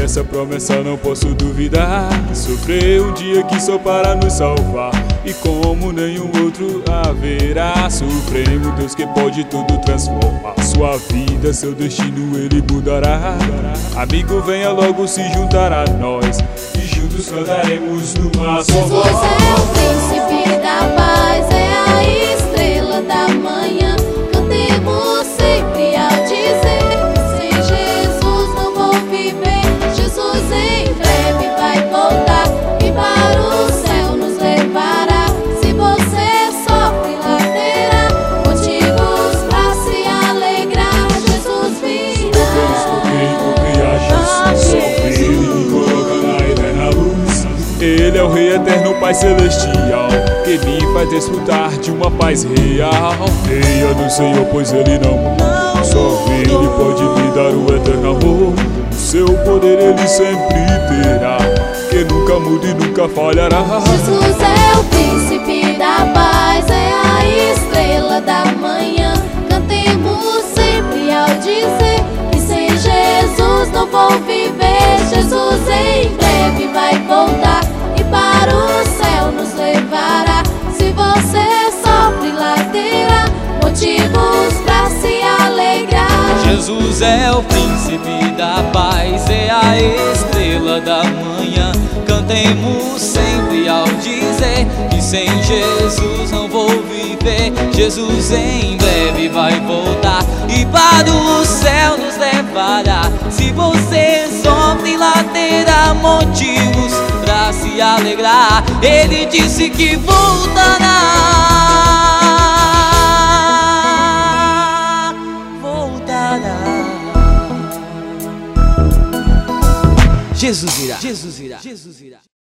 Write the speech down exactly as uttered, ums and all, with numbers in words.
dessa promessa não posso duvidar. Sofreu um dia que só para nos salvar, e como nenhum outro haverá. Supremo Deus que pode tudo transformar, sua vida, seu destino ele mudará. Amigo, venha logo se juntar a nós, e juntos cantaremos numa só voz. Jesus é o príncipe da paz, é a estrela da manhã. Cantemos sempre ao dizer: sem Jesus não vou viver. Jesus em breve vai voltar e para o céu nos levará. Se você sofre lá, terá motivos pra se alegrar. Jesus virá. Só Ele me coloca na eterna luz. Ele é o Rei eterno, Pai celestial, que me faz desfrutar de uma paz real. Creia no Senhor, pois Ele não muda. Só Ele pode me dar o eterno amor. O seu poder Ele sempre terá, que nunca muda e nunca falhará. Jesus é o príncipe da paz, é a estrela da manhã. Cantemos sempre ao dizer que sem Jesus não vou viver. Jesus em breve vai voltar e para o céu nos levará. Se você sofre lá, terá motivos pra se alegrar. Jesus é o príncipe da paz, é a estrela da manhã. Cantemos sempre ao dizer que sem Jesus não vou viver. Jesus em breve vai voltar e para o céu nos levará. Se você sofre lá, terá motivos pra se alegrar. Ele disse que voltará. Voltará. Jesus irá. Jesus irá. Jesus irá.